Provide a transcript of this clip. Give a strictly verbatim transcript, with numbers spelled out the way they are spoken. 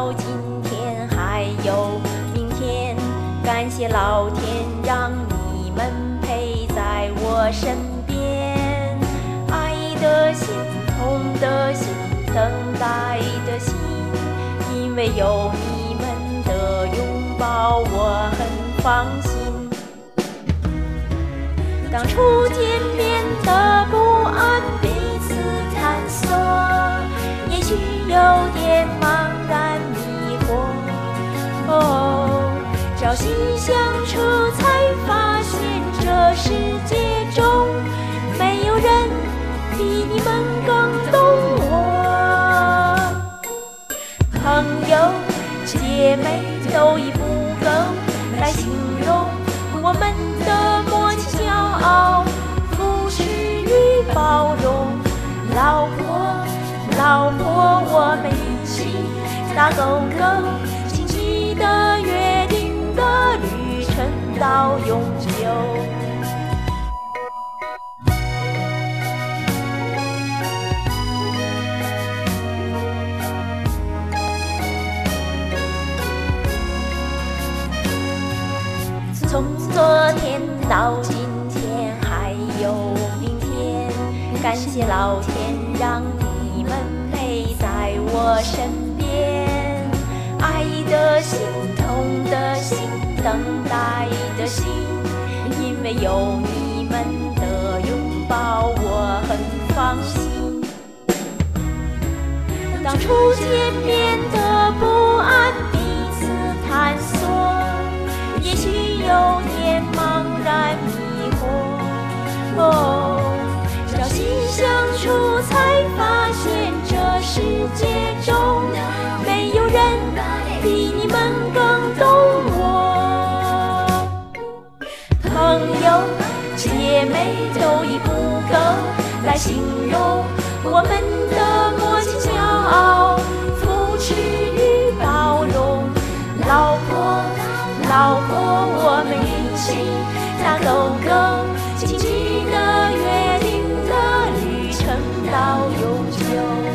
到今天还有明天，感谢老天让你们陪在我身边。爱的心，痛的心，等待的心，因为有你们的拥抱，我很放心。当初见面的不安，彼此探索，也许有点茫然迷惑。哦，朝夕相处才发现，这世界中没有人比你们更懂我。朋友姐妹都已不够来形容我们的默契骄傲，扶持与包容。老婆老婆，我们一起打勾勾，轻易的约定的旅程到永久。从昨天到今天还有明天，感谢老天让你们陪在我身边。爱的心，痛的心，等待的心，因为有你们的拥抱，我很放心。当初见面的不安，彼此探索，也许有点茫然迷惑。哦，朝夕相处才发现，这世界中没有人比你们更懂我。朋友姐妹都已不够来形容我们的默契骄傲，扶持与包容。老婆老婆，我们一起打勾勾，轻轻的约定的旅程到永久。